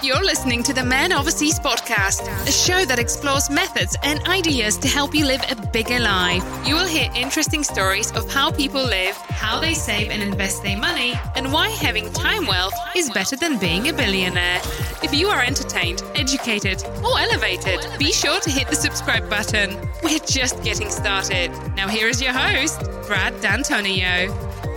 You're listening to the Man Overseas podcast, a show that explores methods and ideas to help you live a bigger life. You will hear interesting stories of how people live, how they save and invest their money, and why having time wealth is better than being a billionaire. If you are entertained, educated, or elevated, be sure to hit the subscribe button. We're just getting started. Now here is your host, Brad D'Antonio.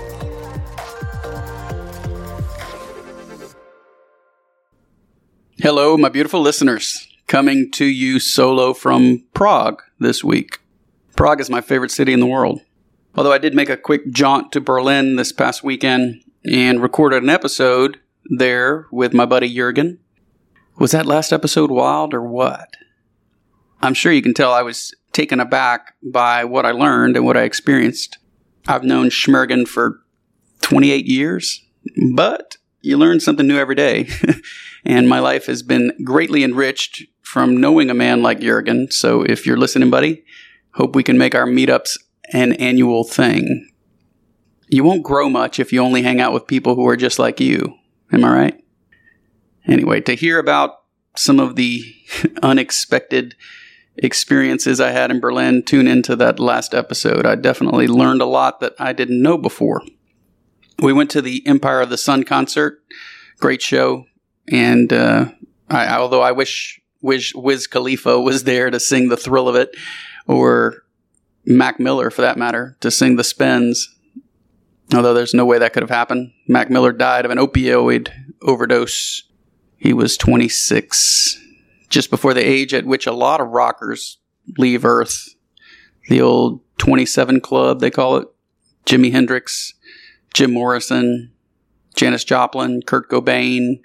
Hello, my beautiful listeners. Coming to you solo from Prague this week. Prague is my favorite city in the world. Although I did make a quick jaunt to Berlin this past weekend and recorded an episode there with my buddy Jürgen. Was that last episode wild or what? I'm sure you can tell I was taken aback by what I learned and what I experienced. I've known Schmergen for 28 years, but you learn something new every day. And my life has been greatly enriched from knowing a man like Jürgen. So if you're listening, buddy, hope we can make our meetups an annual thing. You won't grow much if you only hang out with people who are just like you. Am I right? Anyway, to hear about some of the unexpected experiences I had in Berlin, tune into that last episode. I definitely learned a lot that I didn't know before. We went to the Empire of the Sun concert. Great show. And although I wish Wiz Khalifa was there to sing The Thrill of It, or Mac Miller, for that matter, to sing The Spins, although there's no way that could have happened. Mac Miller died of an opioid overdose. He was 26, just before the age at which a lot of rockers leave Earth. The old 27 Club, they call it. Jimi Hendrix, Jim Morrison, Janis Joplin, Kurt Cobain,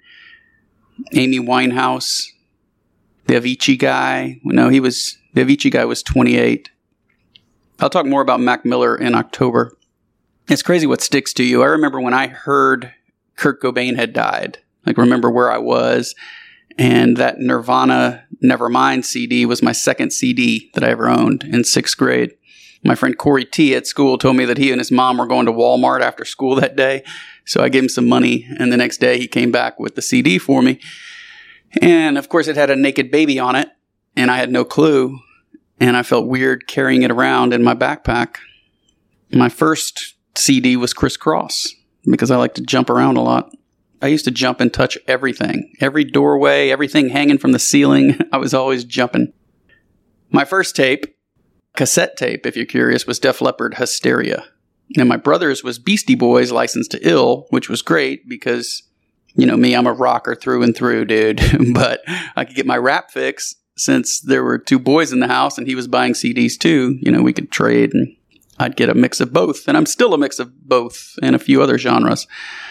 Amy Winehouse, the Avicii guy. No, the Avicii guy was 28. I'll talk more about Mac Miller in October. It's crazy what sticks to you. I remember when I heard Kurt Cobain had died. Remember where I was. And that Nirvana Nevermind CD was my second CD that I ever owned in 6th grade. My friend Corey T. at school told me that he and his mom were going to Walmart after school that day. So I gave him some money, and the next day he came back with the CD for me. And, of course, it had a naked baby on it, and I had no clue. And I felt weird carrying it around in my backpack. My first CD was Criss Cross, because I like to jump around a lot. I used to jump and touch everything. Every doorway, everything hanging from the ceiling. I was always jumping. My first tape, cassette tape, if you're curious, was Def Leppard Hysteria. And my brother's was Beastie Boys Licensed to Ill, which was great because, you know me, I'm a rocker through and through, dude. But I could get my rap fix since there were two boys in the house and he was buying CDs too. You know, we could trade and I'd get a mix of both. And I'm still a mix of both and a few other genres.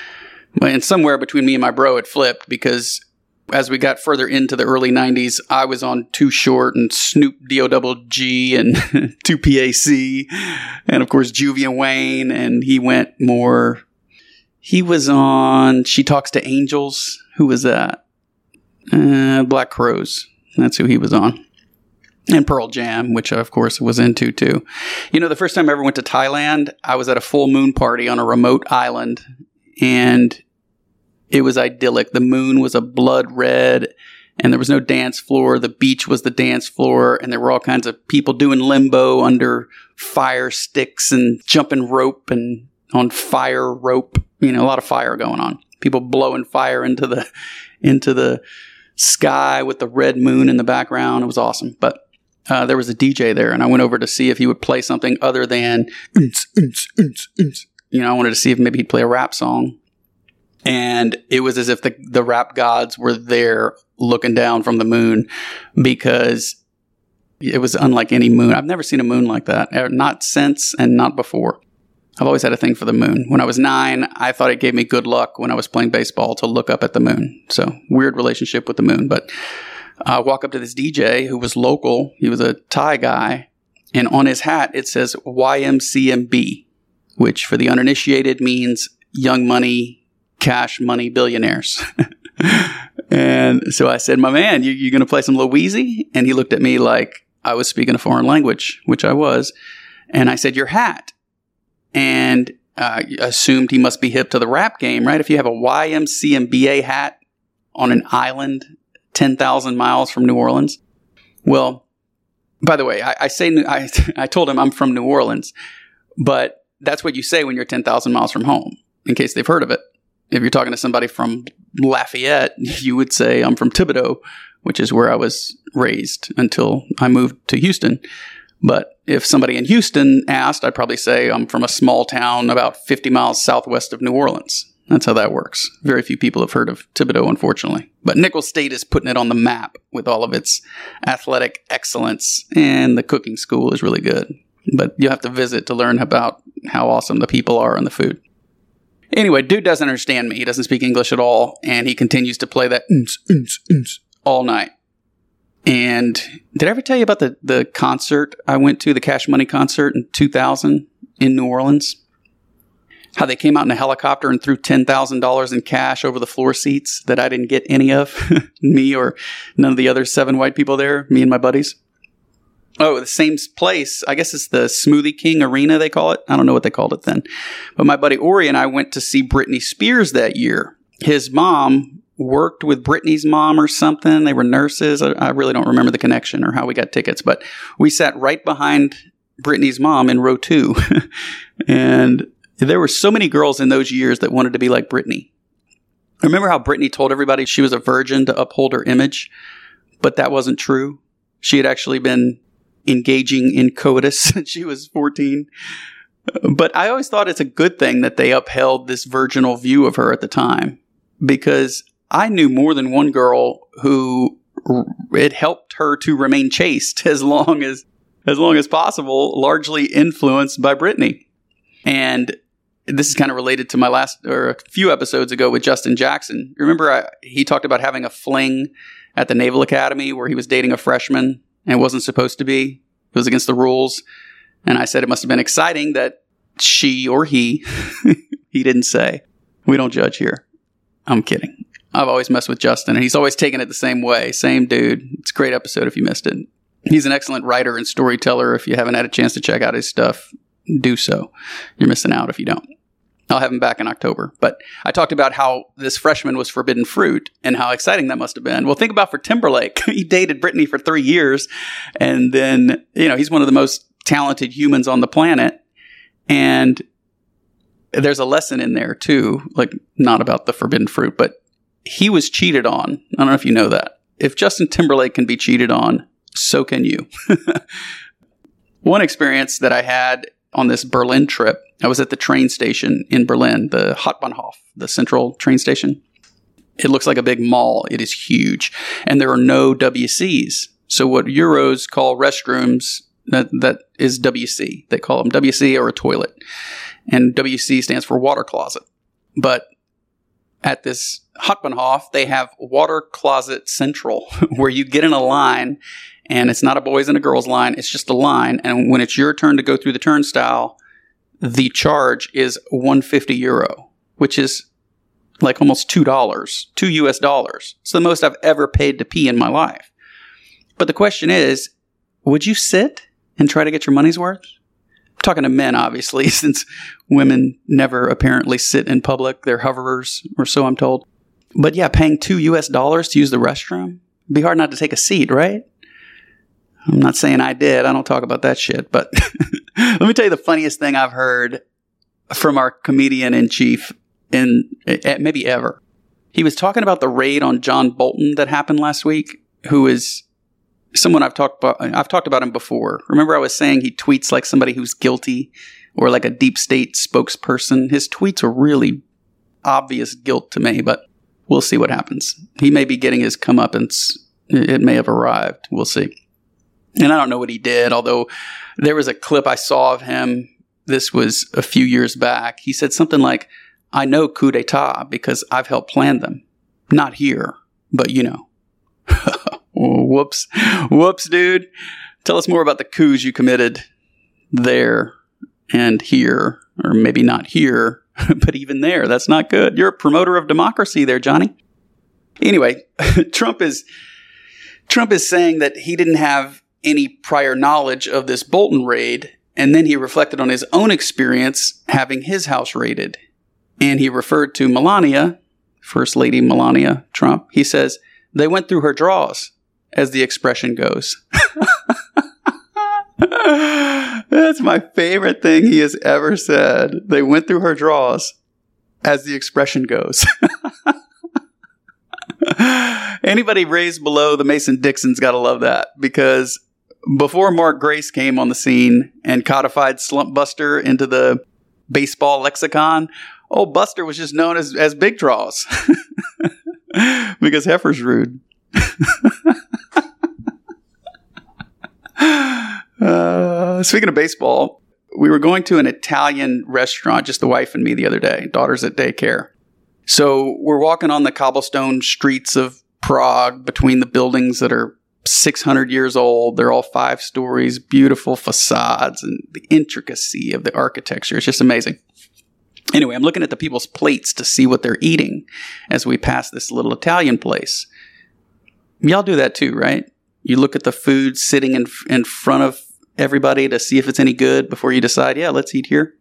And somewhere between me and my bro, it flipped because as we got further into the early 90s, I was on Too Short and Snoop D-O-double-G and 2PAC and, of course, Juvie and Wayne. And he was on She Talks to Angels. Who was that? Black Crowes. That's who he was on. And Pearl Jam, which I, of course, was into, too. You know, the first time I ever went to Thailand, I was at a full moon party on a remote island. And it was idyllic. The moon was a blood red, and there was no dance floor. The beach was the dance floor, and there were all kinds of people doing limbo under fire sticks and jumping rope and on fire rope. You know, a lot of fire going on. People blowing fire into the sky with the red moon in the background. It was awesome. But there was a DJ there, and I went over to see if he would play something other than, you know, I wanted to see if maybe he'd play a rap song. And it was as if the rap gods were there looking down from the moon because it was unlike any moon. I've never seen a moon like that. Not since and not before. I've always had a thing for the moon. When I was 9, I thought it gave me good luck when I was playing baseball to look up at the moon. So weird relationship with the moon. But I walk up to this DJ who was local. He was a Thai guy. And on his hat, it says YMCMB, which for the uninitiated means Young Money, Cash Money Billionaires. And so I said, my man, you going to play some Louise? And he looked at me like I was speaking a foreign language, which I was. And I said, your hat. And I assumed he must be hip to the rap game, right? If you have a YMCMBA hat, on an island 10,000 miles from New Orleans. Well, by the way, I told him I'm from New Orleans, but that's what you say when you're 10,000 miles from home, in case they've heard of it. If you're talking to somebody from Lafayette, you would say I'm from Thibodaux, which is where I was raised until I moved to Houston. But if somebody in Houston asked, I'd probably say I'm from a small town about 50 miles southwest of New Orleans. That's how that works. Very few people have heard of Thibodaux, unfortunately. But Nicholls State is putting it on the map with all of its athletic excellence, and the cooking school is really good. But you have to visit to learn about how awesome the people are and the food. Anyway, dude doesn't understand me. He doesn't speak English at all, and he continues to play that all night. And did I ever tell you about the concert I went to, the Cash Money concert in 2000 in New Orleans? How they came out in a helicopter and threw $10,000 in cash over the floor seats that I didn't get any of, me or none of the other 7 white people there, me and my buddies. Oh, the same place. I guess it's the Smoothie King Arena, they call it. I don't know what they called it then. But my buddy Ori and I went to see Britney Spears that year. His mom worked with Britney's mom or something. They were nurses. I really don't remember the connection or how we got tickets. But we sat right behind Britney's mom in row 2. And there were so many girls in those years that wanted to be like Britney. Remember how Britney told everybody she was a virgin to uphold her image? But that wasn't true. She had actually been engaging in coitus since she was 14. But I always thought it's a good thing that they upheld this virginal view of her at the time, because I knew more than one girl who it helped her to remain chaste as long as possible, largely influenced by Britney. And this is kind of related to my last, or a few episodes ago, with Justin Jackson. Remember, he talked about having a fling at the Naval Academy where he was dating a freshman and it wasn't supposed to be. It was against the rules. And I said it must have been exciting that she or he, he didn't say, we don't judge here. I'm kidding. I've always messed with Justin, and he's always taken it the same way. Same dude. It's a great episode if you missed it. He's an excellent writer and storyteller. If you haven't had a chance to check out his stuff, do so. You're missing out if you don't. I'll have him back in October. But I talked about how this freshman was forbidden fruit and how exciting that must have been. Well, think about for Timberlake. He dated Britney for 3 years. And then, he's one of the most talented humans on the planet. And there's a lesson in there too, like not about the forbidden fruit, but he was cheated on. I don't know if you know that. If Justin Timberlake can be cheated on, so can you. One experience that I had on this Berlin trip, I was at the train station in Berlin, the Hauptbahnhof, the central train station. It looks like a big mall. It is huge. And there are no WCs. So what Euros call restrooms, that is WC. They call them WC or a toilet. And WC stands for water closet. But at this Hauptbahnhof, they have water closet central, where you get in a line, and it's not a boys and a girls line. It's just a line. And when it's your turn to go through the turnstile, the charge is €150, which is like almost $2 US. It's the most I've ever paid to pee in my life. But the question is, would you sit and try to get your money's worth? I'm talking to men, obviously, since women never apparently sit in public. They're hoverers, or so I'm told. But yeah, paying $2 US to use the restroom, it'd be hard not to take a seat, right? I'm not saying I did. I don't talk about that shit. But let me tell you the funniest thing I've heard from our comedian-in-chief maybe ever. He was talking about the raid on John Bolton that happened last week, who is someone I've talked about him before. Remember I was saying he tweets like somebody who's guilty, or like a deep state spokesperson. His tweets are really obvious guilt to me, but we'll see what happens. He may be getting his comeuppance. It may have arrived. We'll see. And I don't know what he did, although there was a clip I saw of him. This was a few years back. He said something like, I know coup d'etat because I've helped plan them. Not here, but Whoops. Whoops, dude. Tell us more about the coups you committed there and here, or maybe not here, but even there. That's not good. You're a promoter of democracy there, Johnny. Anyway, Trump is saying that he didn't have any prior knowledge of this Bolton raid, and then he reflected on his own experience having his house raided. And he referred to Melania, First Lady Melania Trump. He says, they went through her drawers, as the expression goes. That's my favorite thing he has ever said. They went through her drawers, as the expression goes. Anybody raised below the Mason-Dixon's got to love that, because before Mark Grace came on the scene and codified Slump Buster into the baseball lexicon, old Buster was just known as Big Draws because Heifer's rude. Speaking of baseball, we were going to an Italian restaurant, just the wife and me, the other day. Daughter's at daycare. So we're walking on the cobblestone streets of Prague between the buildings that are 600 years old. They're all 5 stories, beautiful facades, and the intricacy of the architecture. It's just amazing. Anyway, I'm looking at the people's plates to see what they're eating as we pass this little Italian place. Y'all do that too, right? You look at the food sitting in front of everybody to see if it's any good before you decide, yeah, let's eat here.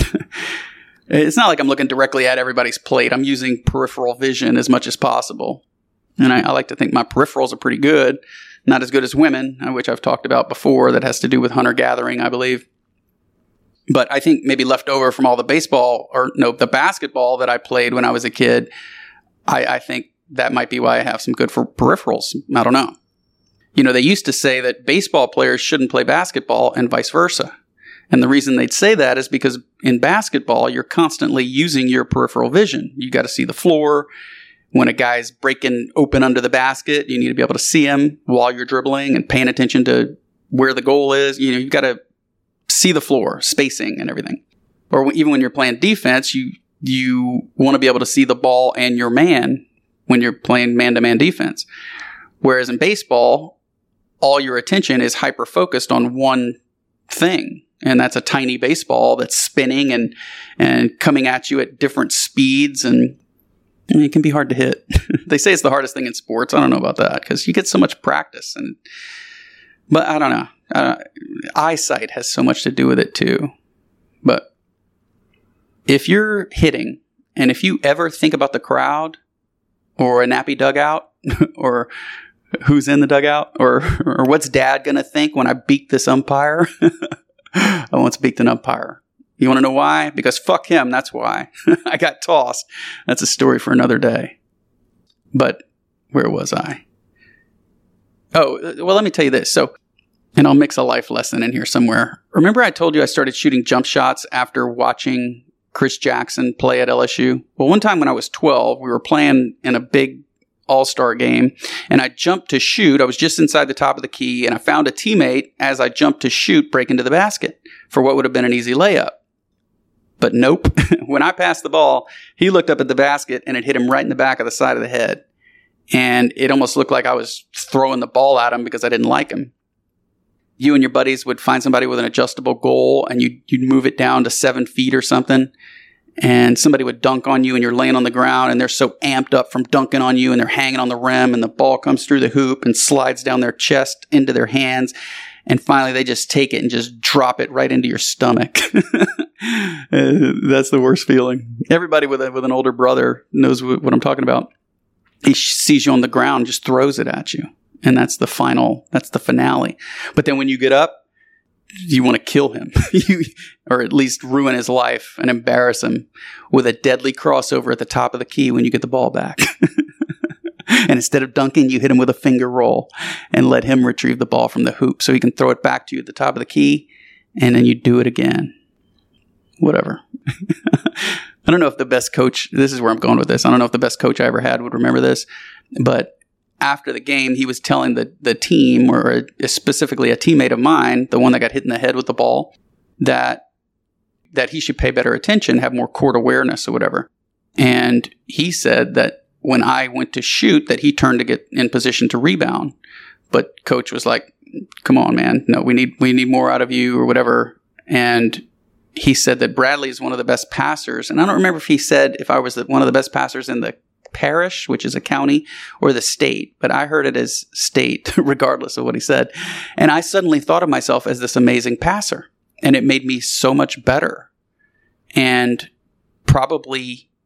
It's not like I'm looking directly at everybody's plate. I'm using peripheral vision as much as possible. And I like to think my peripherals are pretty good. Not as good as women, which I've talked about before. That has to do with hunter-gathering, I believe. But I think maybe left over from all the the basketball that I played when I was a kid, I think that might be why I have some good for peripherals. I don't know. You know, they used to say that baseball players shouldn't play basketball and vice versa. And the reason they'd say that is because in basketball, you're constantly using your peripheral vision. You got to see the floor. When a guy's breaking open under the basket, you need to be able to see him while you're dribbling and paying attention to where the goal is. You know, you've got to see the floor, spacing and everything. Or even when you're playing defense, you want to be able to see the ball and your man when you're playing man-to-man defense. Whereas in baseball, all your attention is hyper-focused on one thing. And that's a tiny baseball that's spinning and coming at you at different speeds, and it can be hard to hit. They say it's the hardest thing in sports. I don't know about that because you get so much practice. But I don't know. Eyesight has so much to do with it too. But if you're hitting, and if you ever think about the crowd or a nappy dugout or who's in the dugout or what's dad going to think when I beat this umpire? I once beat an umpire. You want to know why? Because fuck him, that's why. I got tossed. That's a story for another day. But where was I? Oh, well, let me tell you this. So, and I'll mix a life lesson in here somewhere. Remember I told you I started shooting jump shots after watching Chris Jackson play at LSU? Well, one time when I was 12, we were playing in a big all-star game, and I jumped to shoot. I was just inside the top of the key, and I found a teammate as I jumped to shoot break into the basket for what would have been an easy layup. But nope. When I passed the ball, he looked up at the basket, and it hit him right in the back of the side of the head. And it almost looked like I was throwing the ball at him because I didn't like him. You and your buddies would find somebody with an adjustable goal, and you'd move it down to 7 feet or something, and somebody would dunk on you, and you're laying on the ground, and they're so amped up from dunking on you, and they're hanging on the rim, and the ball comes through the hoop and slides down their chest into their hands, and finally they just take it and just drop it right into your stomach. That's the worst feeling. Everybody with an older brother knows what I'm talking about. He sees you on the ground and just throws it at you, and that's the finale. But then when you get up, you want to kill him or at least ruin his life and embarrass him with a deadly crossover at the top of the key when you get the ball back. And instead of dunking, you hit him with a finger roll and let him retrieve the ball from the hoop so he can throw it back to you at the top of the key, and then you do it again. Whatever. I don't know if the best coach, this is where I'm going with this. I don't know if the best coach I ever had would remember this, but after the game, he was telling the team, or specifically a teammate of mine, the one that got hit in the head with the ball, that he should pay better attention, have more court awareness or whatever. And he said that when I went to shoot, that he turned to get in position to rebound. But coach was like, come on, man. No, we need more out of you or whatever. And he said that Bradley is one of the best passers. And I don't remember if he said if I was one of the best passers in the parish, which is a county, or the state, but I heard it as state, regardless of what he said. And I suddenly thought of myself as this amazing passer, and it made me so much better. And probably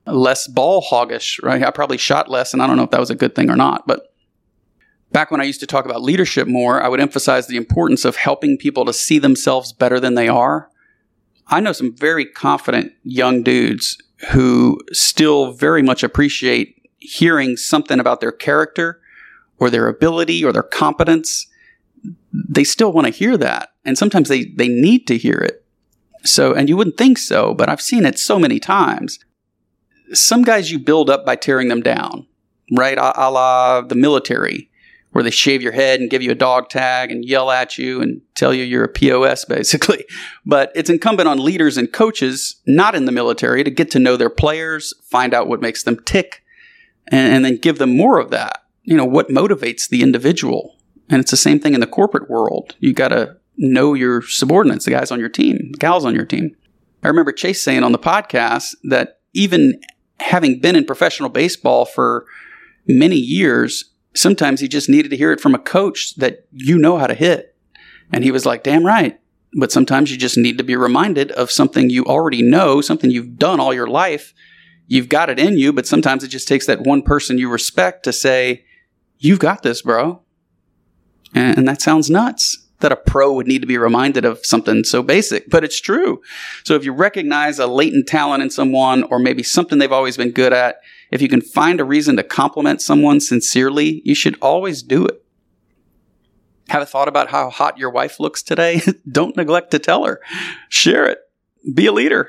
less ball hoggish, right? I probably shot less, and I don't know if that was a good thing or not. But back when I used to talk about leadership more, I would emphasize the importance of helping people to see themselves better than they are. I know some very confident young dudes who still very much appreciate hearing something about their character or their ability or their competence. They still want to hear that. And sometimes they need to hear it. So, and you wouldn't think so, but I've seen it so many times. Some guys you build up by tearing them down, right? A la the military, where they shave your head and give you a dog tag and yell at you and tell you you're a POS, basically. But it's incumbent on leaders and coaches, not in the military, to get to know their players, find out what makes them tick, and then give them more of that. You know, what motivates the individual. And it's the same thing in the corporate world. You got to know your subordinates, the guys on your team, the gals on your team. I remember Chase saying on the podcast that even having been in professional baseball for many years, sometimes he just needed to hear it from a coach that you know how to hit. And he was like, damn right. But sometimes you just need to be reminded of something you already know, something you've done all your life. You've got it in you, but sometimes it just takes that one person you respect to say, you've got this, bro. And that sounds nuts, that a pro would need to be reminded of something so basic, but it's true. So if you recognize a latent talent in someone, or maybe something they've always been good at, if you can find a reason to compliment someone sincerely, you should always do it. Have a thought about how hot your wife looks today? Don't neglect to tell her. Share it. Be a leader.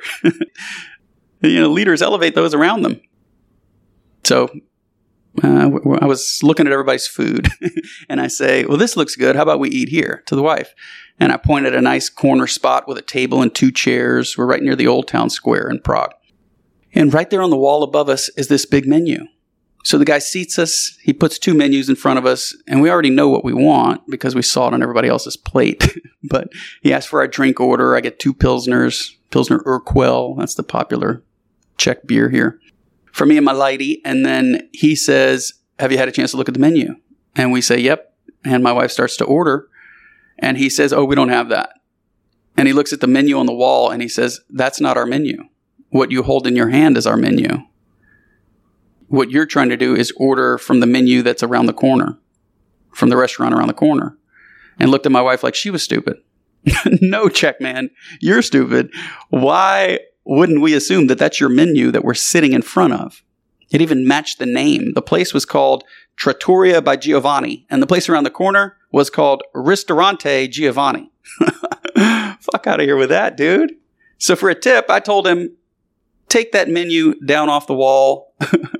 Leaders elevate those around them. So I was looking at everybody's food and I say, well, this looks good. How about we eat here, to the wife? And I point at a nice corner spot with a table and 2 chairs. We're right near the Old Town Square in Prague. And right there on the wall above us is this big menu. So the guy seats us. He puts 2 menus in front of us, and we already know what we want because we saw it on everybody else's plate. But he asked for our drink order. I get 2 Pilsners, Pilsner Urquell. That's the popular Czech beer here, for me and my lady. And then he says, have you had a chance to look at the menu? And we say, yep. And my wife starts to order. And he says, oh, we don't have that. And he looks at the menu on the wall and he says, that's not our menu. What you hold in your hand is our menu. What you're trying to do is order from the menu that's around the corner, from the restaurant around the corner. And looked at my wife like she was stupid. No, Czech man, you're stupid. Why wouldn't we assume that that's your menu that we're sitting in front of? It even matched the name. The place was called Trattoria by Giovanni, and the place around the corner was called Ristorante Giovanni. Fuck out of here with that, dude. So for a tip, I told him, take that menu down off the wall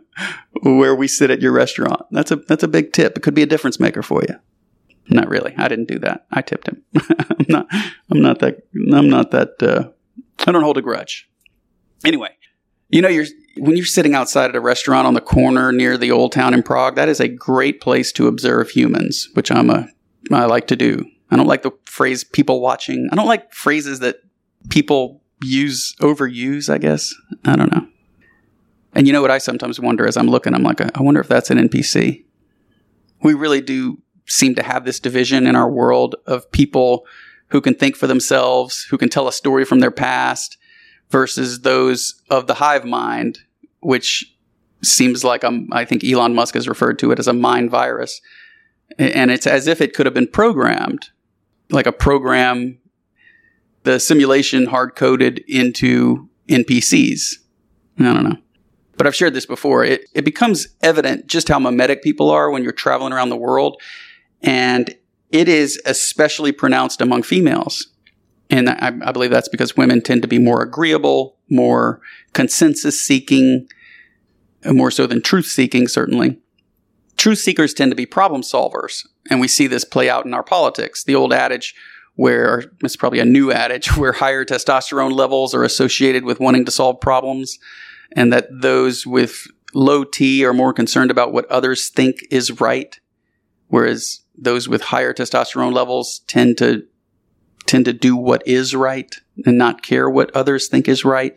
where we sit at your restaurant. That's a big tip. It could be a difference maker for you. Not really. I didn't do that. I tipped him. I'm not that, I don't hold a grudge. Anyway, when you're sitting outside at a restaurant on the corner near the Old Town in Prague, that is a great place to observe humans, which I like to do. I don't like the phrase people watching. I don't like phrases that people overuse, I guess. I don't know. And you know what I sometimes wonder as I'm looking, I'm like, I wonder if that's an NPC. We really do seem to have this division in our world of people who can think for themselves, who can tell a story from their past, versus those of the hive mind, which seems like I think Elon Musk has referred to it as a mind virus. And it's as if it could have been programmed, like a program, the simulation hard-coded into NPCs. I don't know. But I've shared this before. It becomes evident just how mimetic people are when you're traveling around the world. And it is especially pronounced among females. And I believe that's because women tend to be more agreeable, more consensus-seeking, more so than truth-seeking, certainly. Truth seekers tend to be problem solvers. And we see this play out in our politics. The old adage where, it's probably a new adage, where higher testosterone levels are associated with wanting to solve problems, and that those with low T are more concerned about what others think is right, whereas those with higher testosterone levels tend to do what is right and not care what others think is right.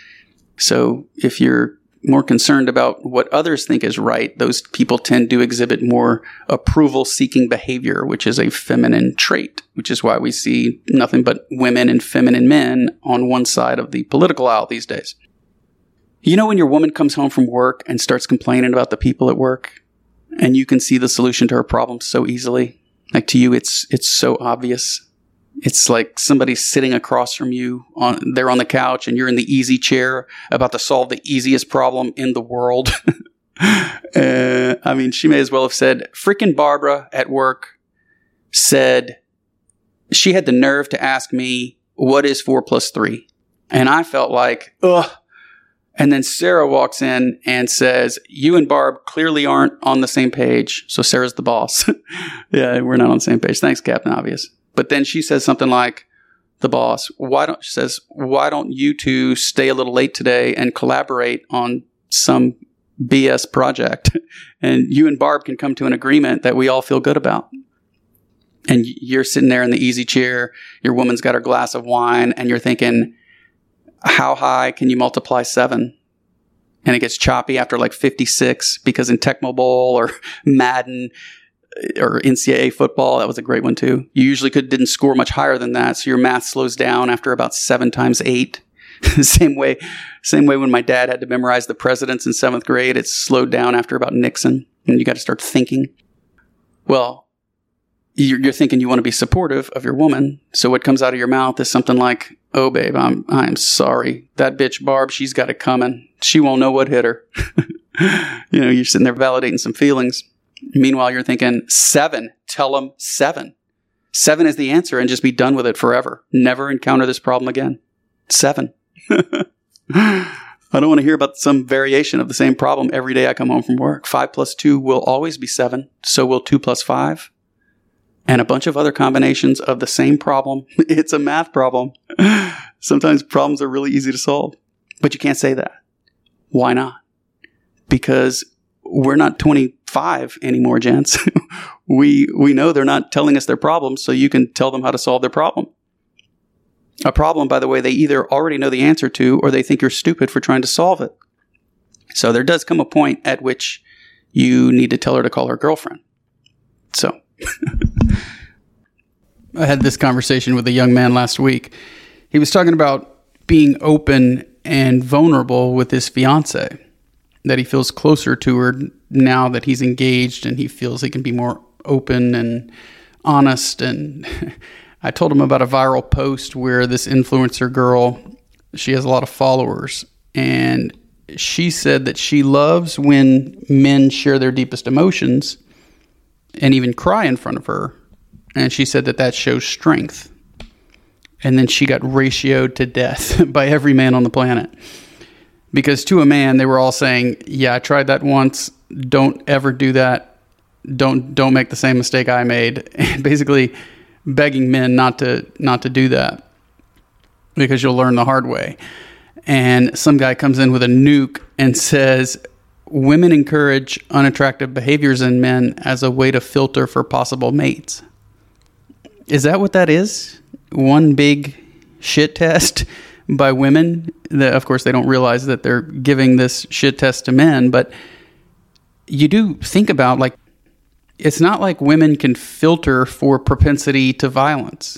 So if you're more concerned about what others think is right, those people tend to exhibit more approval-seeking behavior, which is a feminine trait, which is why we see nothing but women and feminine men on one side of the political aisle these days. You know when your woman comes home from work and starts complaining about the people at work, and you can see the solution to her problem so easily? Like, to you, it's so obvious. It's like somebody's sitting across from you, they're on the couch, and you're in the easy chair about to solve the easiest problem in the world. I mean, she may as well have said, freaking Barbara at work said she had the nerve to ask me, what is 4 plus 3? And I felt like, ugh. And then Sarah walks in and says, you and Barb clearly aren't on the same page. So Sarah's the boss. Yeah, we're not on the same page. Thanks, Captain Obvious. But then she says something like, the boss, why don't you two stay a little late today and collaborate on some BS project? And you and Barb can come to an agreement that we all feel good about. And you're sitting there in the easy chair. Your woman's got her glass of wine, and you're thinking, how high can you multiply 7? And it gets choppy after like 56, because in Tecmo Bowl or Madden or NCAA football, that was a great one too. You usually didn't score much higher than that. So your math slows down after about 7 times 8. Same way when my dad had to memorize the presidents in 7th grade, it slowed down after about Nixon, and you got to start thinking. Well, you're thinking you want to be supportive of your woman. So what comes out of your mouth is something like, oh, babe, I'm sorry. That bitch Barb, she's got it coming. She won't know what hit her. You're sitting there validating some feelings. Meanwhile, you're thinking, 7. Tell them 7. 7 is the answer, and just be done with it forever. Never encounter this problem again. 7. I don't want to hear about some variation of the same problem every day I come home from work. 5 plus 2 will always be 7. So will 2 plus 5. And a bunch of other combinations of the same problem. It's a math problem. Sometimes problems are really easy to solve. But you can't say that. Why not? Because we're not 25 anymore, gents. We know they're not telling us their problems, so you can tell them how to solve their problem. A problem, by the way, they either already know the answer to, or they think you're stupid for trying to solve it. So there does come a point at which you need to tell her to call her girlfriend. So I had this conversation with a young man last week. He was talking about being open and vulnerable with his fiance, that he feels closer to her now that he's engaged, and he feels he can be more open and honest. And I told him about a viral post where this influencer girl, she has a lot of followers, and she said that she loves when men share their deepest emotions and even cry in front of her. And she said that shows strength. And then she got ratioed to death by every man on the planet. Because to a man, they were all saying, yeah, I tried that once. Don't ever do that. Don't make the same mistake I made. And basically begging men not to do that, because you'll learn the hard way. And some guy comes in with a nuke and says, women encourage unattractive behaviors in men as a way to filter for possible mates. Is that what that is? One big shit test by women? Of course, they don't realize that they're giving this shit test to men, but you do think about, like, it's not like women can filter for propensity to violence,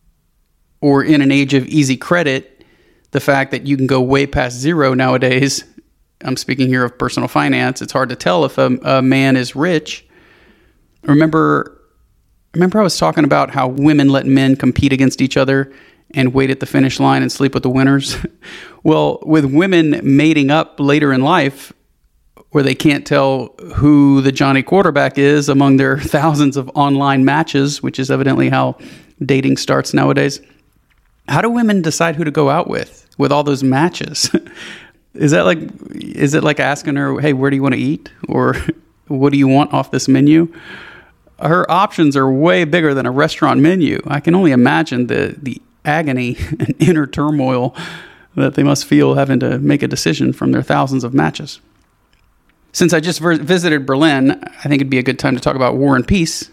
or in an age of easy credit, the fact that you can go way past 0 nowadays. I'm speaking here of personal finance. It's hard to tell if a man is rich. Remember I was talking about how women let men compete against each other and wait at the finish line and sleep with the winners? Well, with women mating up later in life, where they can't tell who the Johnny quarterback is among their thousands of online matches, which is evidently how dating starts nowadays. How do women decide who to go out with all those matches? Is it like asking her, hey, where do you want to eat? Or what do you want off this menu? Her options are way bigger than a restaurant menu. I can only imagine the agony and inner turmoil that they must feel having to make a decision from their thousands of matches. Since I just visited Berlin, I think it'd be a good time to talk about war and peace.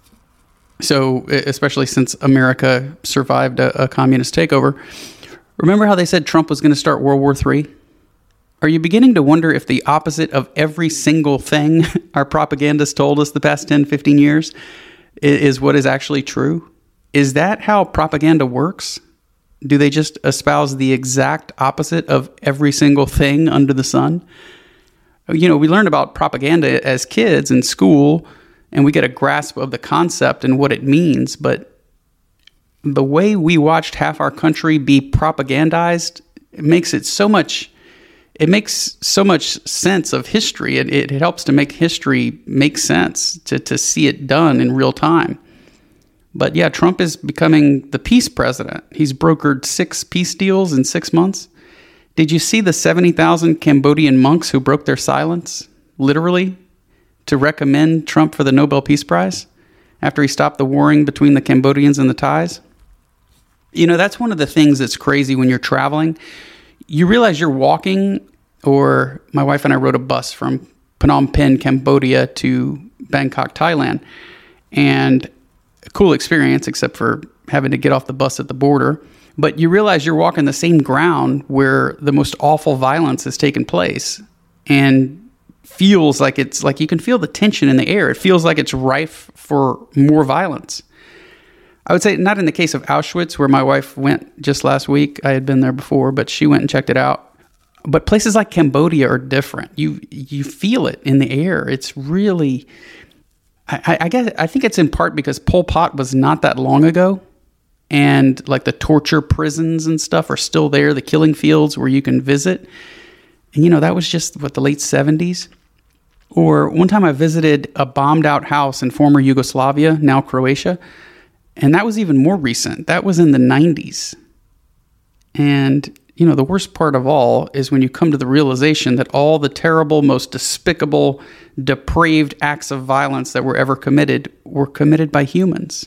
So, especially since America survived a communist takeover. Remember how they said Trump was going to start World War III? Are you beginning to wonder if the opposite of every single thing our propagandists told us the past 10, 15 years is what is actually true? Is that how propaganda works? Do they just espouse the exact opposite of every single thing under the sun? We learned about propaganda as kids in school, and we get a grasp of the concept and what it means. But the way we watched half our country be propagandized, it makes so much sense of history. It helps to make history make sense, to see it done in real time. But yeah, Trump is becoming the peace president. He's brokered 6 peace deals in 6 months. Did you see the 70,000 Cambodian monks who broke their silence, literally, to recommend Trump for the Nobel Peace Prize after he stopped the warring between the Cambodians and the Thais? That's one of the things that's crazy when you're traveling. You realize you're walking, or my wife and I rode a bus from Phnom Penh, Cambodia to Bangkok, Thailand. And a cool experience, except for having to get off the bus at the border. But you realize you're walking the same ground where the most awful violence has taken place, and feels like it's like you can feel the tension in the air. It feels like it's rife for more violence. I would say not in the case of Auschwitz, where my wife went just last week. I had been there before, but she went and checked it out. But places like Cambodia are different. You feel it in the air. It's really, I think it's in part because Pol Pot was not that long ago. And like the torture prisons and stuff are still there, the killing fields where you can visit. And that was just the late 70s. Or one time I visited a bombed out house in former Yugoslavia, now Croatia. And that was even more recent. That was in the 90s. And, the worst part of all is when you come to the realization that all the terrible, most despicable, depraved acts of violence that were ever committed were committed by humans.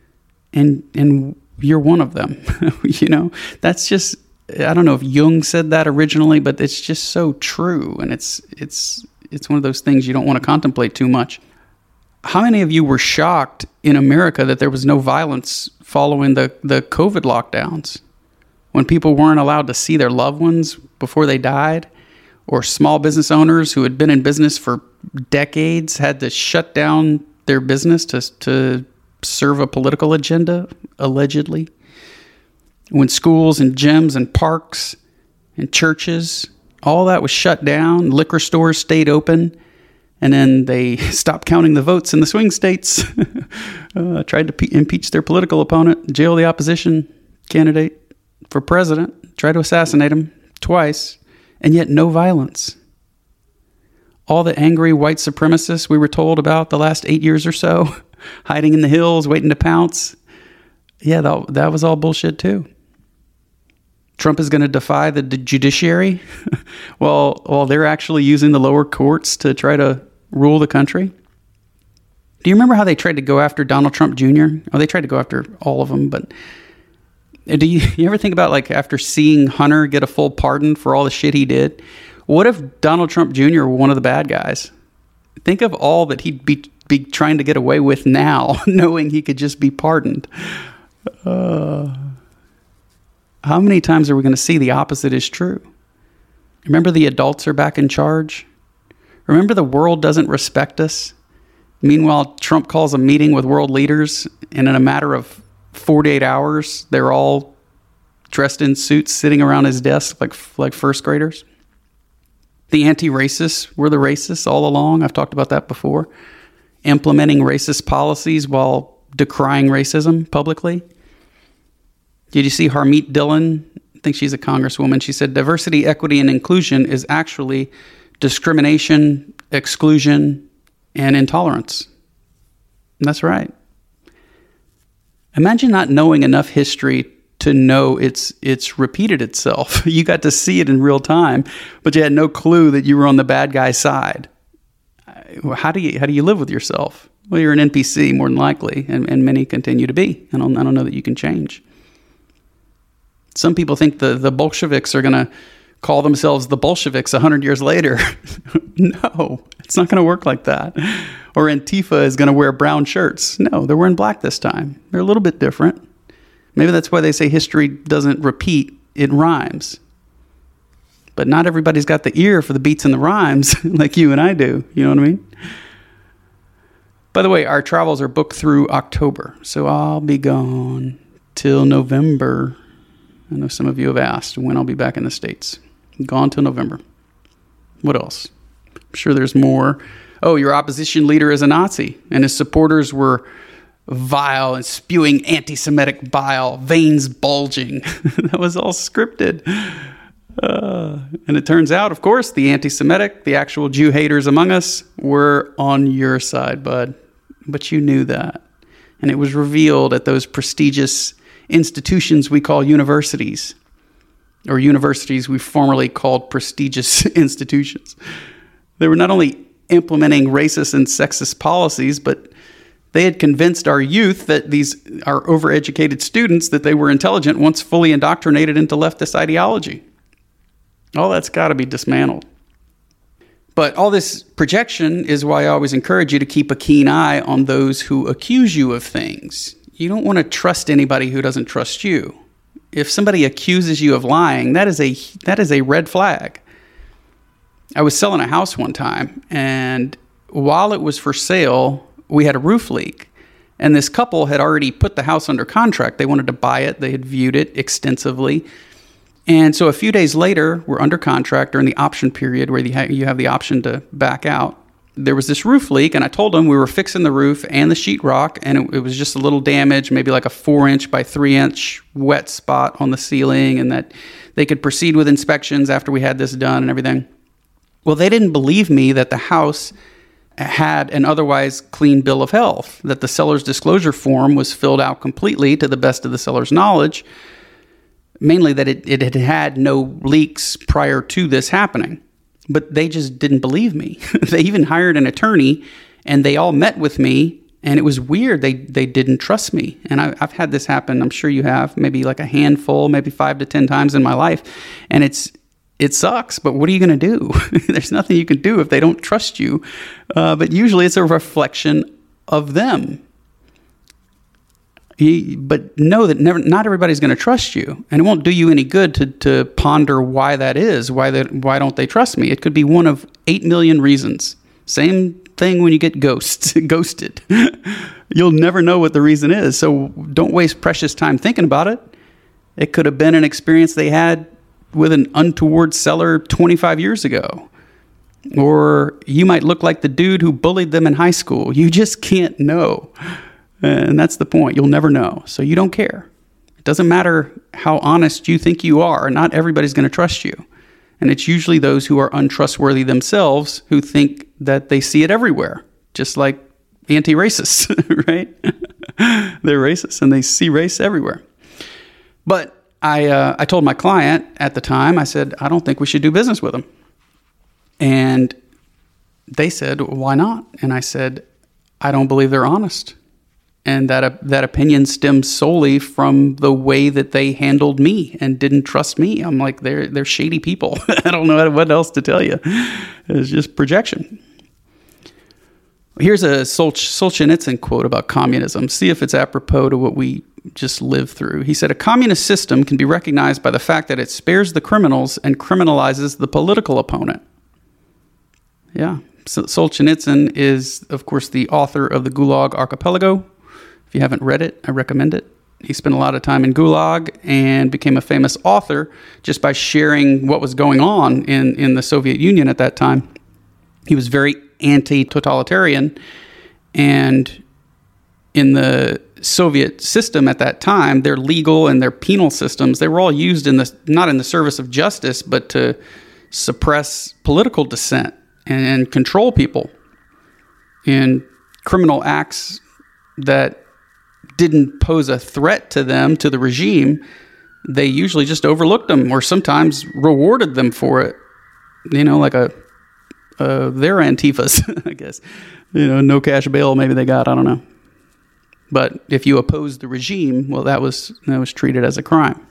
And you're one of them. That's just, I don't know if Jung said that originally, but it's just so true. And it's one of those things you don't want to contemplate too much. How many of you were shocked in America that there was no violence following the COVID lockdowns, when people weren't allowed to see their loved ones before they died, or small business owners who had been in business for decades had to shut down their business to serve a political agenda, allegedly? When schools and gyms and parks and churches, all that was shut down, liquor stores stayed open, and then they stopped counting the votes in the swing states, tried to impeach their political opponent, jail the opposition candidate for president, tried to assassinate him twice, and yet no violence. All the angry white supremacists we were told about the last 8 years or so, hiding in the hills, waiting to pounce. Yeah, that was all bullshit too. Trump is going to defy the judiciary while they're actually using the lower courts to try to rule the country. Do you remember how they tried to go after Donald Trump Jr.? Oh, they tried to go after all of them, but do you ever think about, like, after seeing Hunter get a full pardon for all the shit he did, what if Donald Trump Jr. were one of the bad guys? Think of all that he'd be trying to get away with now, knowing he could just be pardoned. How many times are we going to see the opposite is true? Remember, the adults are back in charge? Remember, the world doesn't respect us? Meanwhile, Trump calls a meeting with world leaders, and in a matter of 48 hours, they're all dressed in suits sitting around his desk like first graders. The anti-racists were the racists all along. I've talked about that before. Implementing racist policies while decrying racism publicly. Did you see Harmeet Dillon? I think she's a congresswoman. She said diversity, equity, and inclusion is actually discrimination, exclusion, and intolerance. And that's right. Imagine not knowing enough history to know it's repeated itself. You got to see it in real time, but you had no clue that you were on the bad guy's side. How do you live with yourself? Well, you're an NPC more than likely, and many continue to be. I don't know that you can change. Some people think the Bolsheviks are going to call themselves the Bolsheviks 100 years later. No, it's not going to work like that. Or Antifa is going to wear brown shirts. No, they're wearing black this time. They're a little bit different. Maybe that's why they say history doesn't repeat, it rhymes. But not everybody's got the ear for the beats and the rhymes like you and I do. You know what I mean? By the way, our travels are booked through October, so I'll be gone till November. I know some of you have asked when I'll be back in the States. Gone till November. What else? I'm sure there's more. Oh, your opposition leader is a Nazi, and his supporters were vile and spewing anti-Semitic bile, veins bulging. That was all scripted. And it turns out, of course, the anti-Semitic, the actual Jew haters among us, were on your side, bud. But you knew that. And it was revealed at those prestigious institutions we call universities, or universities we formerly called prestigious institutions. They were not only implementing racist and sexist policies, but they had convinced our youth, that our overeducated students, that they were intelligent once fully indoctrinated into leftist ideology. All that's got to be dismantled. But all this projection is why I always encourage you to keep a keen eye on those who accuse you of things. You don't want to trust anybody who doesn't trust you. If somebody accuses you of lying, that is a red flag. I was selling a house one time, and while it was for sale, we had a roof leak. And this couple had already put the house under contract. They wanted to buy it. They had viewed it extensively. And so a few days later, we're under contract during the option period where you have the option to back out. There was this roof leak, and I told them we were fixing the roof and the sheetrock, and it was just a little damage, maybe like a 4-inch by 3-inch wet spot on the ceiling, and that they could proceed with inspections after we had this done and everything. Well, they didn't believe me that the house had an otherwise clean bill of health, that the seller's disclosure form was filled out completely to the best of the seller's knowledge, mainly that it had had no leaks prior to this happening. But they just didn't believe me. They even hired an attorney, and they all met with me, and it was weird. They didn't trust me. And I've had this happen, I'm sure you have, maybe like a handful, maybe 5 to 10 times in my life. And it sucks, but what are you going to do? There's nothing you can do if they don't trust you. But usually it's a reflection of them. But know that not everybody's going to trust you, and it won't do you any good to ponder why that is. Why don't they trust me? It could be one of 8 million reasons. Same thing when you get ghosted. You'll never know what the reason is, so don't waste precious time thinking about it. It could have been an experience they had with an untoward seller 25 years ago. Or you might look like the dude who bullied them in high school. You just can't know. And that's the point. You'll never know. So you don't care. It doesn't matter how honest you think you are. Not everybody's going to trust you. And it's usually those who are untrustworthy themselves who think that they see it everywhere. Just like anti-racists, right? They're racist and they see race everywhere. But I told my client at the time, I said, I don't think we should do business with them. And they said, why not? And I said, I don't believe they're honest. And that opinion stems solely from the way that they handled me and didn't trust me. I'm like, they're shady people. I don't know what else to tell you. It's just projection. Here's a Solzhenitsyn quote about communism. See if it's apropos to what we just lived through. He said, a communist system can be recognized by the fact that it spares the criminals and criminalizes the political opponent. Yeah. Solzhenitsyn is, of course, the author of the Gulag Archipelago. If you haven't read it, I recommend it. He spent a lot of time in Gulag and became a famous author just by sharing what was going on in the Soviet Union at that time. He was very anti-totalitarian, and in the Soviet system at that time, their legal and their penal systems, they were all used not in the service of justice, but to suppress political dissent and control people. And criminal acts that didn't pose a threat to them, to the regime, they usually just overlooked them or sometimes rewarded them for it. You know, like they're Antifas, I guess. You know, no cash bail maybe they got, I don't know. But if you opposed the regime, well, that was treated as a crime.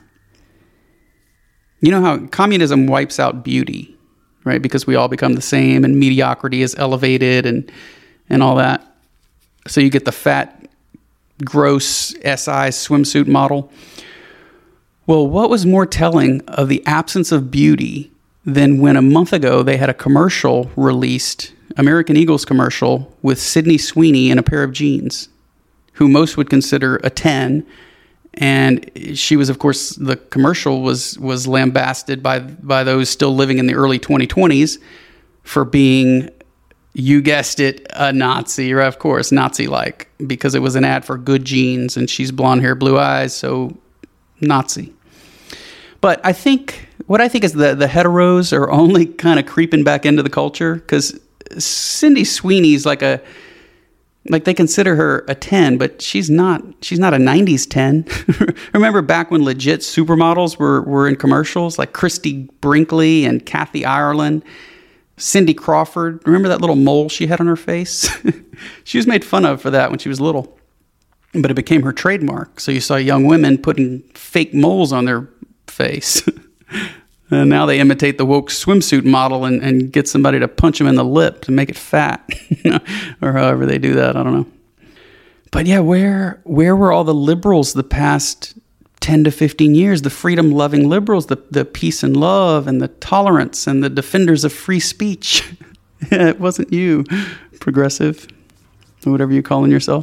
You know how communism wipes out beauty, right? Because we all become the same and mediocrity is elevated and all that. So you get the fat, gross SI swimsuit model. Well, what was more telling of the absence of beauty than when a month ago they had a commercial released, American Eagles commercial, with Sydney Sweeney in a pair of jeans, who most would consider a 10, And she was, of course, the commercial was lambasted by those still living in the early 2020s for being, you guessed it, a Nazi, or of course, Nazi-like, because it was an ad for Good Genes, and she's blonde hair, blue eyes, so Nazi. But what I think is the heteros are only kind of creeping back into the culture, because Cindy Sweeney's like they consider her a 10, but she's not a 90s 10. Remember back when legit supermodels were in commercials, like Christy Brinkley and Kathy Ireland, Cindy Crawford. Remember that little mole she had on her face? She was made fun of for that when she was little, but it became her trademark. So you saw young women putting fake moles on their face. And now they imitate the woke swimsuit model and get somebody to punch them in the lip to make it fat. Or however they do that, I don't know. But yeah, where were all the liberals the past 10 to 15 years? The freedom-loving liberals, the peace and love and the tolerance and the defenders of free speech. Yeah, it wasn't you, progressive, or whatever you're calling yourself.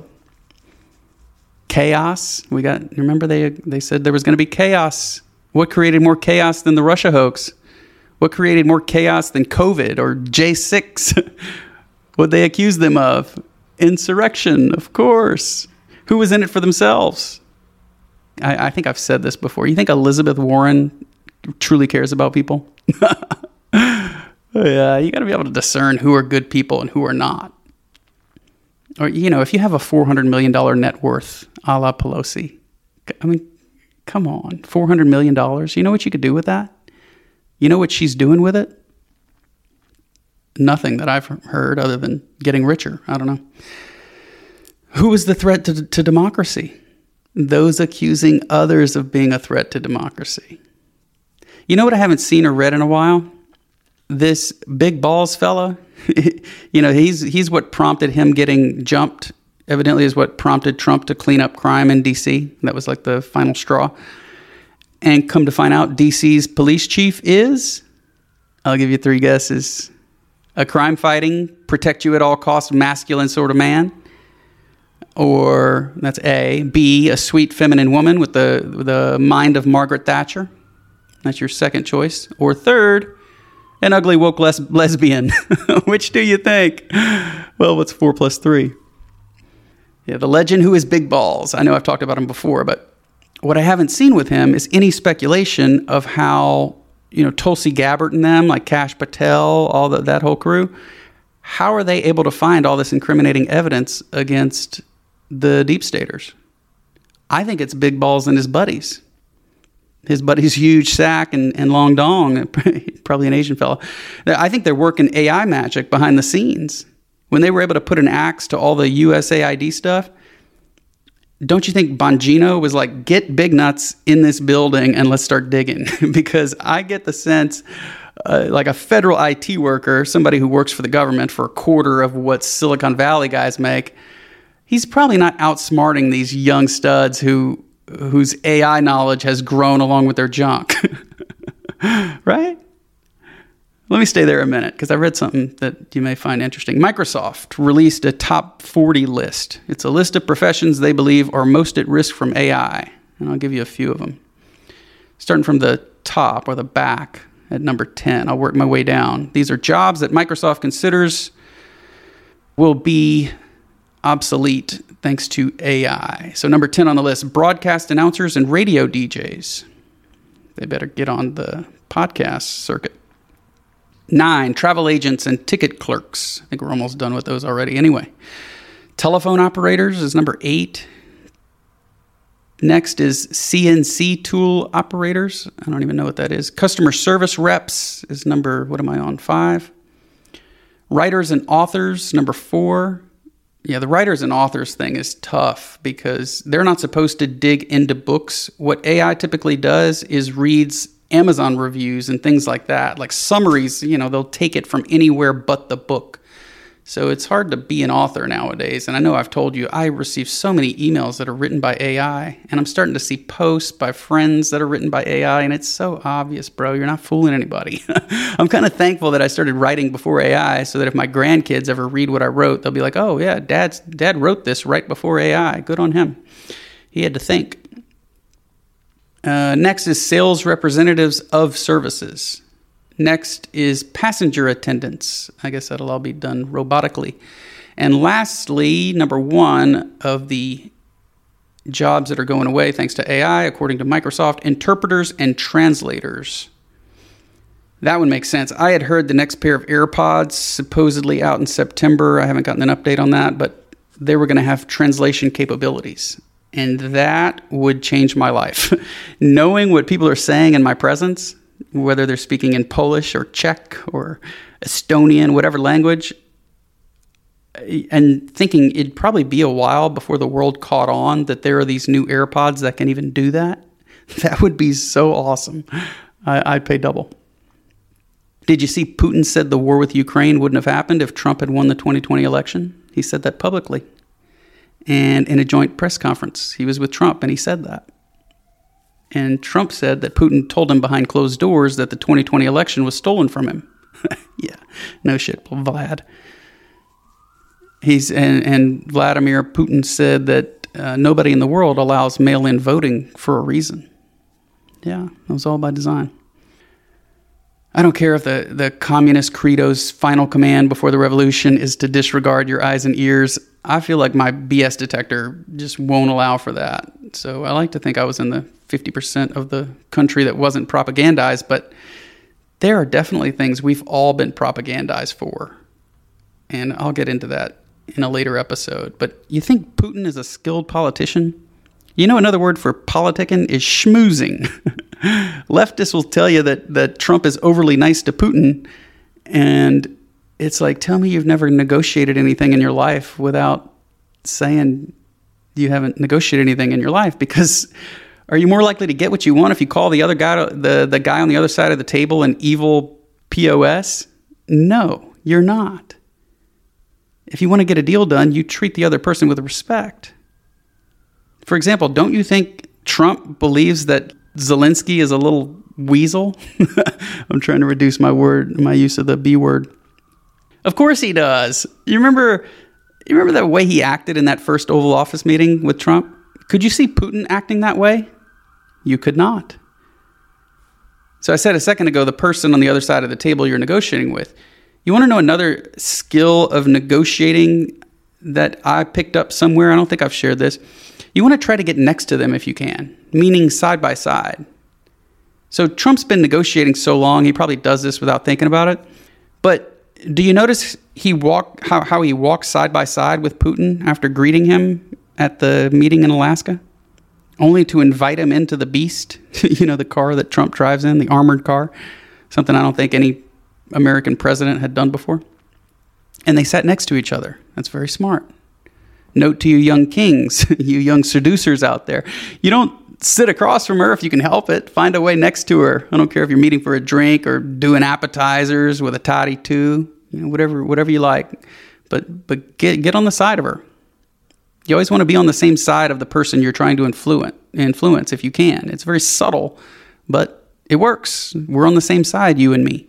Chaos. Remember they said there was going to be chaos. What created more chaos than the Russia hoax? What created more chaos than COVID or J6? What they accused them of? Insurrection, of course. Who was in it for themselves? I think I've said this before. You think Elizabeth Warren truly cares about people? Yeah, you got to be able to discern who are good people and who are not. Or, if you have a $400 million net worth, a la Pelosi, I mean, come on, $400 million. You know what you could do with that? You know what she's doing with it? Nothing that I've heard other than getting richer. I don't know. Who is the threat to democracy? Those accusing others of being a threat to democracy. You know what I haven't seen or read in a while? This big balls fella. He's what prompted him getting jumped. Evidently is what prompted Trump to clean up crime in D.C. That was like the final straw. And come to find out, D.C.'s police chief is, I'll give you 3 guesses, a crime-fighting, protect-you-at-all-costs masculine sort of man. Or, that's A. B, a sweet feminine woman with the mind of Margaret Thatcher. That's your second choice. Or third, an ugly woke lesbian. Which do you think? Well, what's 4 plus 3? Yeah, the legend who is Big Balls. I know I've talked about him before, but what I haven't seen with him is any speculation of how, Tulsi Gabbard and them, like Kash Patel, all that whole crew, how are they able to find all this incriminating evidence against the deep staters? I think it's Big Balls and his buddies. His buddy's huge sack and long dong, probably an Asian fella. I think they're working AI magic behind the scenes. When they were able to put an axe to all the USAID stuff, don't you think Bongino was like, get big nuts in this building and let's start digging? Because I get the sense, like a federal IT worker, somebody who works for the government for a quarter of what Silicon Valley guys make, he's probably not outsmarting these young studs whose AI knowledge has grown along with their junk. Right? Let me stay there a minute because I read something that you may find interesting. Microsoft released a top 40 list. It's a list of professions they believe are most at risk from AI. And I'll give you a few of them. Starting from the top or the back at number 10. I'll work my way down. These are jobs that Microsoft considers will be obsolete thanks to AI. So number 10 on the list, broadcast announcers and radio DJs. They better get on the podcast circuit. 9, travel agents and ticket clerks. I think we're almost done with those already. Anyway, telephone operators is number 8. Next is CNC tool operators. I don't even know what that is. Customer service reps is number, 5. Writers and authors, number 4. Yeah, the writers and authors thing is tough because they're not supposed to dig into books. What AI typically does is reads Amazon reviews and things like that, like summaries, they'll take it from anywhere but the book. So it's hard to be an author nowadays. And I know I've told you, I receive so many emails that are written by AI, and I'm starting to see posts by friends that are written by AI, and it's so obvious, bro. You're not fooling anybody. I'm kind of thankful that I started writing before AI so that if my grandkids ever read what I wrote, they'll be like, oh yeah, Dad wrote this right before AI. Good on him. He had to think. Next is sales representatives of services. Next is passenger attendants. I guess that'll all be done robotically. And lastly, number 1 of the jobs that are going away thanks to AI, according to Microsoft, interpreters and translators. That one makes sense. I had heard the next pair of AirPods supposedly out in September. I haven't gotten an update on that, but they were going to have translation capabilities. And that would change my life. Knowing what people are saying in my presence, whether they're speaking in Polish or Czech or Estonian, whatever language, and thinking it'd probably be a while before the world caught on that there are these new AirPods that can even do that. That would be so awesome. I'd pay double. Did you see Putin said the war with Ukraine wouldn't have happened if Trump had won the 2020 election? He said that publicly. And in a joint press conference, he was with Trump and he said that. And Trump said that Putin told him behind closed doors that the 2020 election was stolen from him. Yeah, no shit, Vlad. And Vladimir Putin said that nobody in the world allows mail-in voting for a reason. Yeah, that was all by design. I don't care if the communist credo's final command before the revolution is to disregard your eyes and ears. I feel like my BS detector just won't allow for that. So I like to think I was in the 50% of the country that wasn't propagandized, but there are definitely things we've all been propagandized for. And I'll get into that in a later episode. But you think Putin is a skilled politician? You know, another word for politicking is schmoozing. Leftists will tell you that Trump is overly nice to Putin. And it's like, tell me you've never negotiated anything in your life without saying you haven't negotiated anything in your life. Because are you more likely to get what you want if you call the other guy, the guy on the other side of the table, an evil POS? No, you're not. If you want to get a deal done, you treat the other person with respect. For example, don't you think Trump believes that Zelensky is a little weasel? I'm trying to reduce my use of the B word. Of course he does. You remember the way he acted in that first Oval Office meeting with Trump? Could you see Putin acting that way? You could not. So I said a second ago, the person on the other side of the table you're negotiating with. You want to know another skill of negotiating that I picked up somewhere? I don't think I've shared this. You want to try to get next to them if you can, meaning side by side. So Trump's been negotiating so long, he probably does this without thinking about it. But do you notice how he walked side by side with Putin after greeting him at the meeting in Alaska? Only to invite him into the Beast, the car that Trump drives in, the armored car, something I don't think any American president had done before. And they sat next to each other. That's very smart. Note to you young kings, you young seducers out there. You don't sit across from her if you can help it. Find a way next to her. I don't care if you're meeting for a drink or doing appetizers with a toddy too. Whatever you like. But get on the side of her. You always want to be on the same side of the person you're trying to influence if you can. It's very subtle, but it works. We're on the same side, you and me.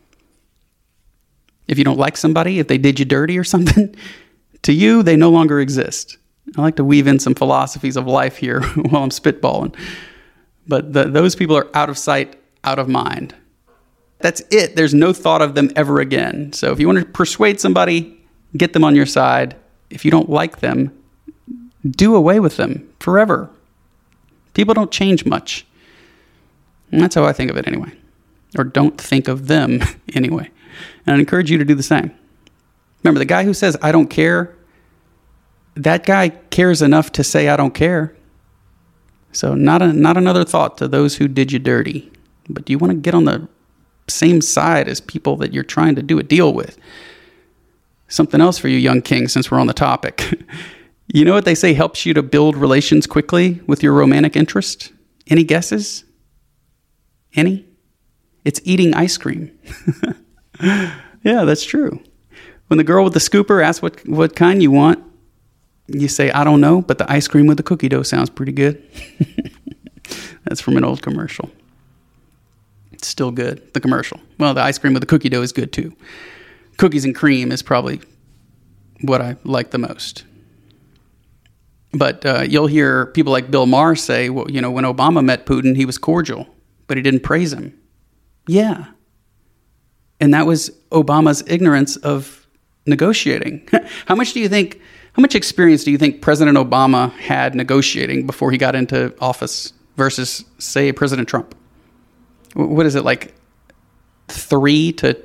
If you don't like somebody, if they did you dirty or something, to you, they no longer exist. I like to weave in some philosophies of life here while I'm spitballing. But those people are out of sight, out of mind. That's it. There's no thought of them ever again. So if you want to persuade somebody, get them on your side. If you don't like them, do away with them forever. People don't change much. And that's how I think of it anyway. Or don't think of them anyway. And I encourage you to do the same. Remember, the guy who says, I don't care, that guy cares enough to say, I don't care. So not another thought to those who did you dirty. But you want to get on the same side as people that you're trying to do a deal with. Something else for you young kings, since we're on the topic. You know what they say helps you to build relations quickly with your romantic interest? Any guesses? Any? It's eating ice cream. Yeah, that's true. When the girl with the scooper asks what kind you want, you say, I don't know, but the ice cream with the cookie dough sounds pretty good. That's from an old commercial. It's still good, the commercial. Well, the ice cream with the cookie dough is good too. Cookies and cream is probably what I like the most. But you'll hear people like Bill Maher say, well, when Obama met Putin, he was cordial, but he didn't praise him. Yeah. And that was Obama's ignorance of negotiating. How much experience do you think President Obama had negotiating before he got into office versus, say, President Trump? What is it, like 3 to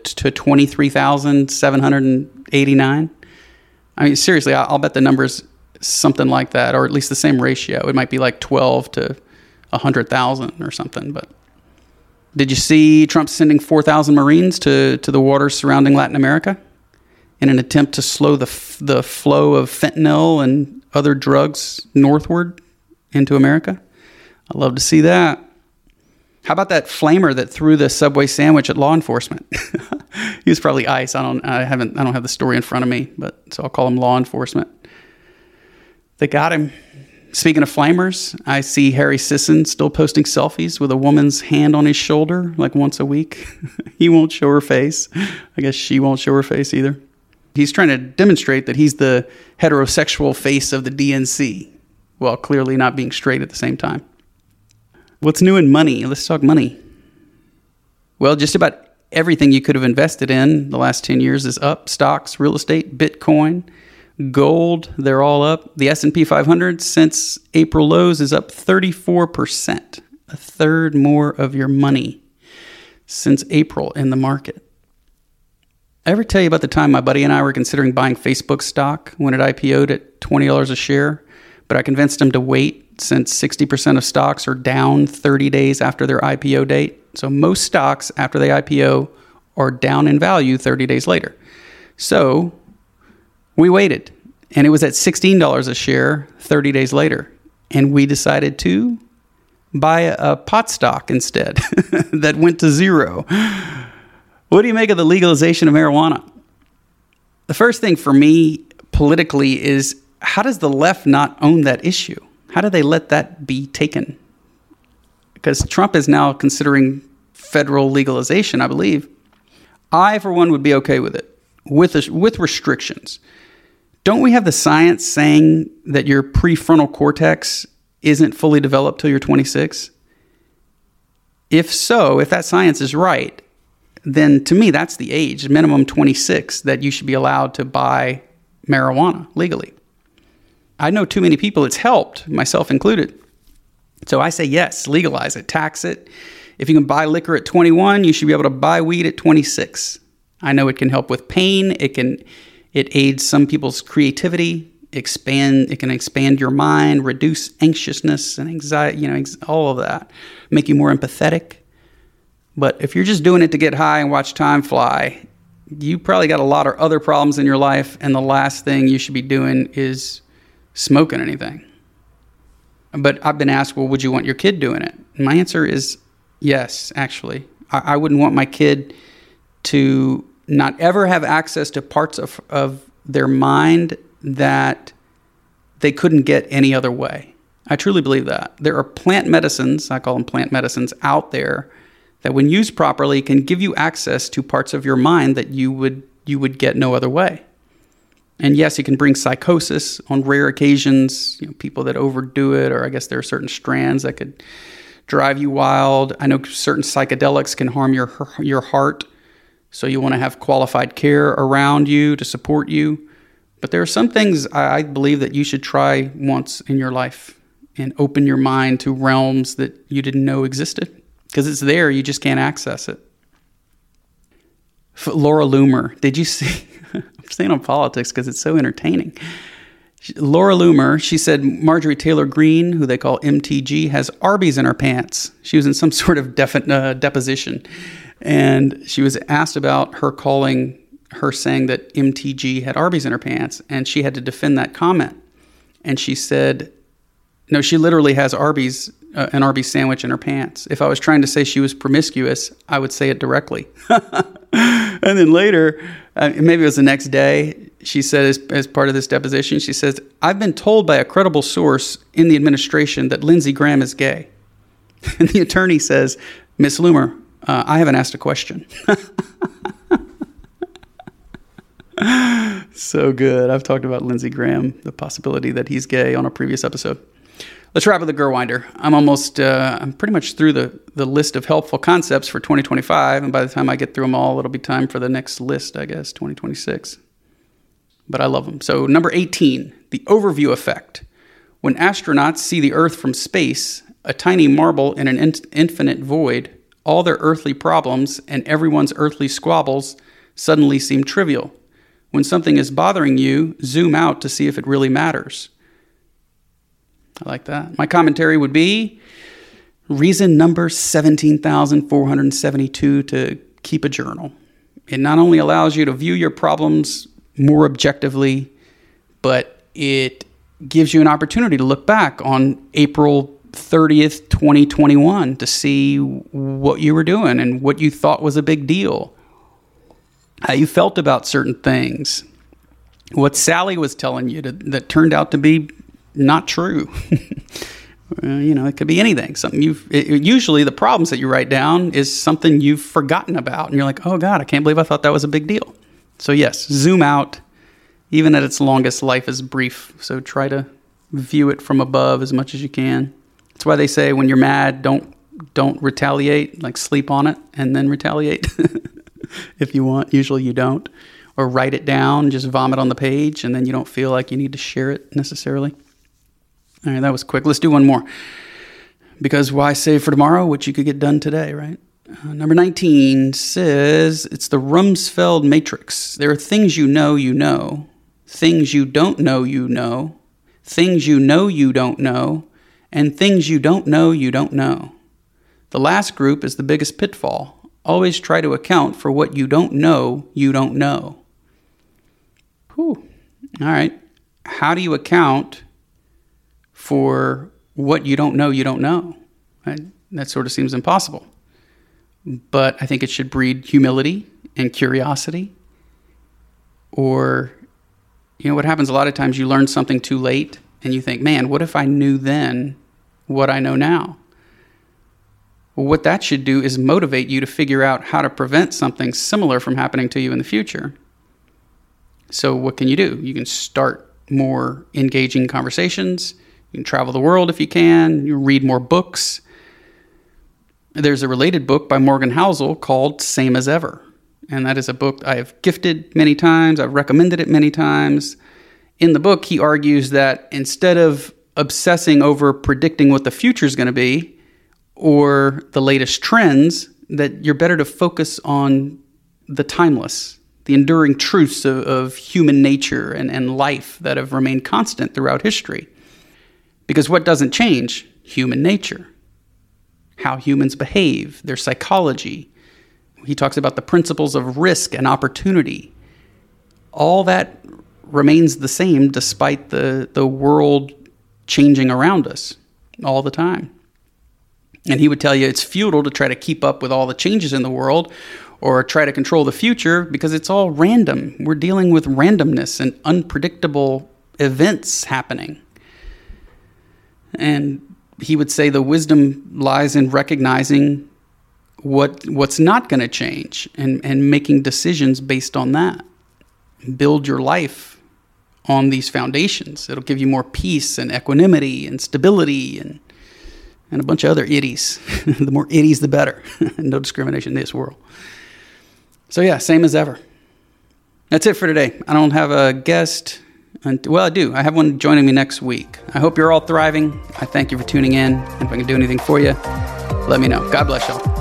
23,789? I mean, seriously, I'll bet the number's something like that, or at least the same ratio. It might be like 12 to 100,000 or something. But did you see Trump sending 4,000 Marines to the waters surrounding Latin America in an attempt to slow the flow of fentanyl and other drugs northward into America? I'd love to see that. How about that flamer that threw the Subway sandwich at law enforcement? He was probably ICE. I don't have the story in front of me, so I'll call him law enforcement. They got him. Speaking of flamers, I see Harry Sisson still posting selfies with a woman's hand on his shoulder like once a week. He won't show her face. I guess she won't show her face either. He's trying to demonstrate that he's the heterosexual face of the DNC, while clearly not being straight at the same time. What's new in money? Let's talk money. Well, just about everything you could have invested in the last 10 years is up. Stocks, real estate, Bitcoin, gold, they're all up. The S&P 500 since April lows is up 34%, a third more of your money since April in the market. I ever tell you about the time my buddy and I were considering buying Facebook stock when it IPO'd at $20 a share, but I convinced him to wait since 60% of stocks are down 30 days after their IPO date. So most stocks after they IPO are down in value 30 days later. So we waited, and it was at $16 a share 30 days later. And we decided to buy a pot stock instead that went to zero. What do you make of the legalization of marijuana? The first thing for me politically is, how does the left not own that issue? How do they let that be taken? Because Trump is now considering federal legalization, I believe. I, for one, would be okay with it, with restrictions. Don't we have the science saying that your prefrontal cortex isn't fully developed till you're 26? If so, if that science is right, then to me, that's the age, minimum 26, that you should be allowed to buy marijuana legally. I know too many people it's helped, myself included. So I say yes, legalize it, tax it. If you can buy liquor at 21, you should be able to buy weed at 26. I know it can help with pain. It aids some people's creativity, it can expand your mind, reduce anxiousness and anxiety, all of that, make you more empathetic. But if you're just doing it to get high and watch time fly, you probably got a lot of other problems in your life, and the last thing you should be doing is smoking anything. But I've been asked, well, would you want your kid doing it? And my answer is yes, actually. I wouldn't want my kid to not ever have access to parts of their mind that they couldn't get any other way. I truly believe that. There are plant medicines, I call them plant medicines, out there that when used properly can give you access to parts of your mind that you would get no other way. And yes, it can bring psychosis on rare occasions, people that overdo it, or I guess there are certain strands that could drive you wild. I know certain psychedelics can harm your heart, so you want to have qualified care around you to support you. But there are some things I believe that you should try once in your life and open your mind to realms that you didn't know existed. Because it's there, you just can't access it. Laura Loomer, did you see? I'm staying on politics because it's so entertaining. Laura Loomer, she said Marjorie Taylor Greene, who they call MTG, has Arby's in her pants. She was in some sort of deposition. And she was asked about her saying that MTG had Arby's in her pants. And she had to defend that comment. And she said, no, she literally has an Arby's sandwich in her pants. If I was trying to say she was promiscuous, I would say it directly. And then later, maybe it was the next day, she said as part of this deposition, she says, I've been told by a credible source in the administration that Lindsey Graham is gay. And the attorney says, Miss Loomer, I haven't asked a question. So good. I've talked about Lindsey Graham, the possibility that he's gay on a previous episode. Let's wrap with the Gerwinder. I'm pretty much through the list of helpful concepts for 2025. And by the time I get through them all, it'll be time for the next list, I guess, 2026. But I love them. So number 18, the overview effect. When astronauts see the Earth from space, a tiny marble in an infinite void, all their earthly problems and everyone's earthly squabbles suddenly seem trivial. When something is bothering you, zoom out to see if it really matters. I like that. My commentary would be reason number 17,472 to keep a journal. It not only allows you to view your problems more objectively, but it gives you an opportunity to look back on April 30th, 2021 to see what you were doing and what you thought was a big deal, how you felt about certain things, what Sally was telling you that turned out to be not true. It could be anything. Usually the problems that you write down is something you've forgotten about. And you're like, oh God, I can't believe I thought that was a big deal. So yes, zoom out. Even at its longest, life is brief. So try to view it from above as much as you can. That's why they say when you're mad, don't retaliate, like sleep on it and then retaliate if you want. Usually you don't. Or write it down, just vomit on the page, and then you don't feel like you need to share it necessarily. All right, that was quick. Let's do one more. Because why save for tomorrow, which you could get done today, right? Number 19 says, it's the Rumsfeld matrix. There are things you know, things you don't know, things you don't know, and things you don't know. The last group is the biggest pitfall. Always try to account for what you don't know. Whew. All right. How do you account for what you don't know? Right? That sort of seems impossible. But I think it should breed humility and curiosity. Or, what happens a lot of times, you learn something too late and you think, man, what if I knew then what I know now? Well, what that should do is motivate you to figure out how to prevent something similar from happening to you in the future. So what can you do? You can start more engaging conversations. You can travel the world if you can. You read more books. There's a related book by Morgan Housel called Same as Ever. And that is a book I have gifted many times. I've recommended it many times. In the book, he argues that instead of obsessing over predicting what the future is going to be or the latest trends, that you're better to focus on the timeless, the enduring truths of human nature and life that have remained constant throughout history. Because what doesn't change? Human nature. How humans behave, their psychology. He talks about the principles of risk and opportunity. All that remains the same despite the world changing around us all the time. And he would tell you it's futile to try to keep up with all the changes in the world or try to control the future because it's all random. We're dealing with randomness and unpredictable events happening. And he would say the wisdom lies in recognizing what's not going to change and making decisions based on that. Build your life on these foundations. It'll give you more peace and equanimity and stability and a bunch of other itties. The more itties, the better. No discrimination in this world. So yeah, same as ever. That's it for today. I don't have a guest. Well, I do. I have one joining me next week. I hope you're all thriving. I thank you for tuning in. And if I can do anything for you, let me know. God bless y'all.